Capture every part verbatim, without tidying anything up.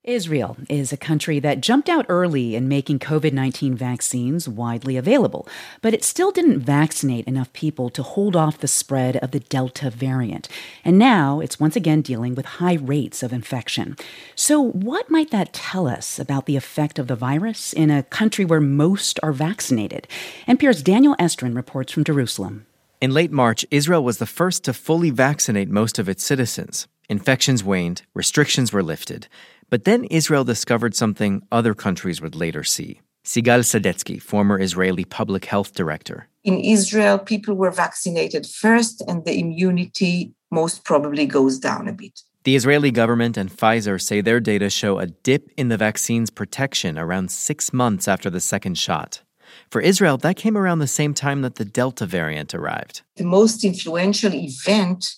Israel is a country that jumped out early in making covid nineteen vaccines widely available, but it still didn't vaccinate enough people to hold off the spread of the Delta variant. And now it's once again dealing with high rates of infection. So what might that tell us about the effect of the virus in a country where most are vaccinated? N P R's Daniel Estrin reports from Jerusalem. In late March, Israel was the first to fully vaccinate most of its citizens. Infections waned, restrictions were lifted. But then Israel discovered something other countries would later see. Sigal Sadetsky, former Israeli public health director. In Israel, people were vaccinated first, and the immunity most probably goes down a bit. The Israeli government and Pfizer say their data show a dip in the vaccine's protection around six months after the second shot. For Israel, that came around the same time that the Delta variant arrived. The most influential event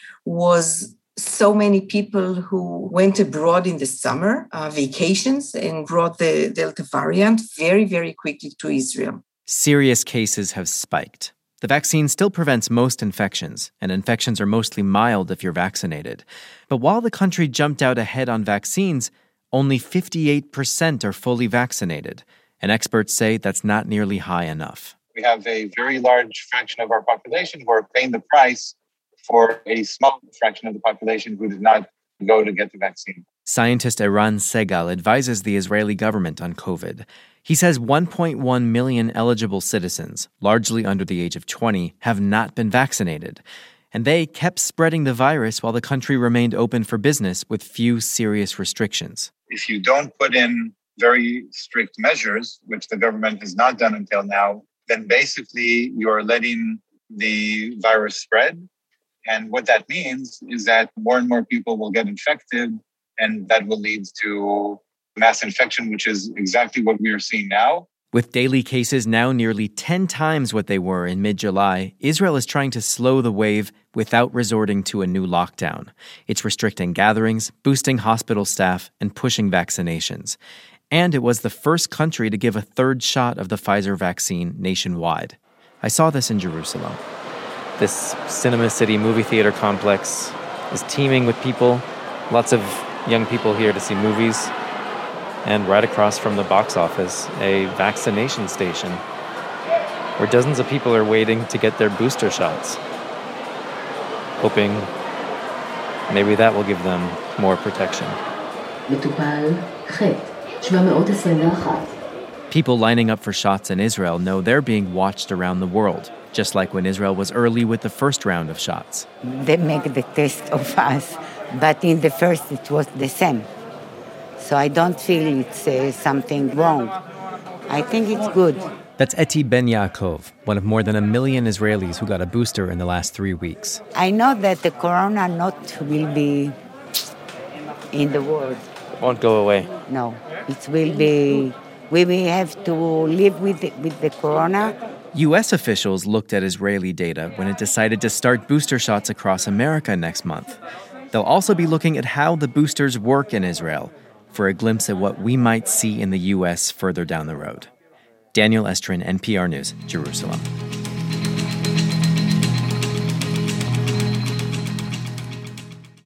was so many people who went abroad in the summer uh, vacations and brought the Delta variant very, very quickly to Israel. Serious cases have spiked. The vaccine still prevents most infections, and infections are mostly mild if you're vaccinated. But while the country jumped out ahead on vaccines, only fifty-eight percent are fully vaccinated, and experts say that's not nearly high enough. We have a very large fraction of our population who are paying the price for a small fraction of the population who did not go to get the vaccine. Scientist Eran Segal advises the Israeli government on COVID. He says one point one million eligible citizens, largely under the age of twenty, have not been vaccinated. And they kept spreading the virus while the country remained open for business with few serious restrictions. If you don't put in very strict measures, which the government has not done until now, then basically you're letting the virus spread. And what that means is that more and more people will get infected, and that will lead to mass infection, which is exactly what we are seeing now. With daily cases now nearly ten times what they were in mid-July, Israel is trying to slow the wave without resorting to a new lockdown. It's restricting gatherings, boosting hospital staff, and pushing vaccinations. And it was the first country to give a third shot of the Pfizer vaccine nationwide. I saw this in Jerusalem. This Cinema City movie theater complex is teeming with people, lots of young people here to see movies, and right across from the box office, a vaccination station where dozens of people are waiting to get their booster shots, hoping maybe that will give them more protection. People lining up for shots in Israel know they're being watched around the world, just like when Israel was early with the first round of shots. They make the test of us, but in the first it was the same. So I don't feel it's uh, something wrong. I think it's good. That's Eti Ben Yaakov, one of more than a million Israelis who got a booster in the last three weeks. I know that the corona not will be in the world. It won't go away. No, it will be, we will have to live with the, with the corona. U S officials looked at Israeli data when it decided to start booster shots across America next month. They'll also be looking at how the boosters work in Israel for a glimpse at what we might see in the U S further down the road. Daniel Estrin, N P R News, Jerusalem.